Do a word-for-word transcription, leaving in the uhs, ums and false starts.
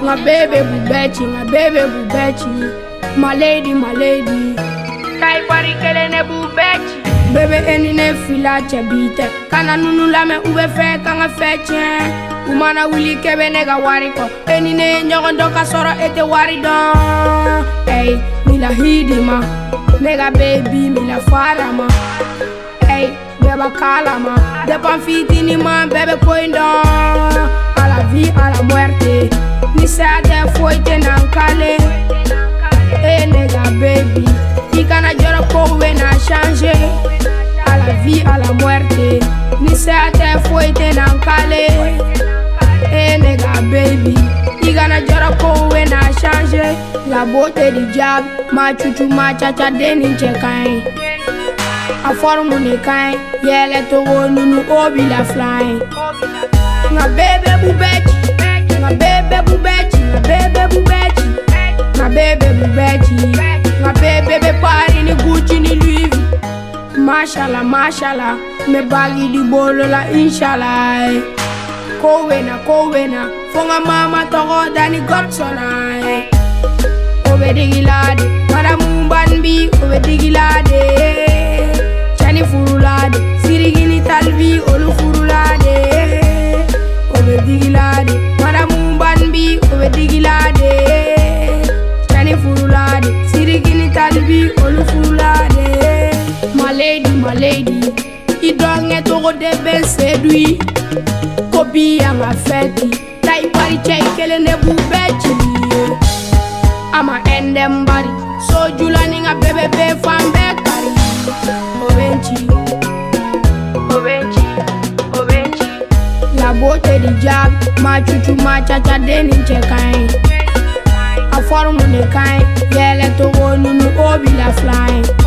My baby bubechi, my baby bubechi. My lady, my lady. Kai pari kele ne bubechi. Baby eni ne fila chabite. Kana nunu la me ube fe kanga fe chen. Umana wili kebe nega wariko. Eni ne nyogondo kasoro ete waridon. Hey, mila hidima. Nega baby mila farama. Hey, beba kalama. Depan fitini man bebe koindon. A la vie, a la muerte. Ni sa de foite nankale. Hey nega baby. Ni kana joro kowe na changer. A la vie, a la muerte. Ni sa de foite nankale. Hey nega baby. Ni kana joro kowe na changer. La beauté du diable. Ma chuchu ma chacha deni chekain. A formu ne kain. Yele togo nunu obi la flying. Nga baby bubechi. Nga baby bubechi. Nga baby bubechi. Nga baby bubechi. Nga baby be pari ni Gucci ni Louis V. Mashallah, mashallah. Me bagi di bolo la inshallah. Kowena, kowena. Fonga mama togo dani Godsona. Obe digilade. Madame Banbi, obe digilade. Chani furulade. Sirigini talbi, olu furulade. Obe digilade. Madame Banbi, obe digilade. Chani furulade. Sirigini talbi, olu furulade. My lady, my lady. Idonge togo de ben sedui. Kobi anga feti. Tai pari chekele ne bubechi. I'ma end them body. So Julaning a baby be fan bekari. Obenchi, Obenchi, Obenchi. La beauté du diable. Ma chuchu ma chacha deni chekain. A formu ne kain. Yele togo nunu obi la flying.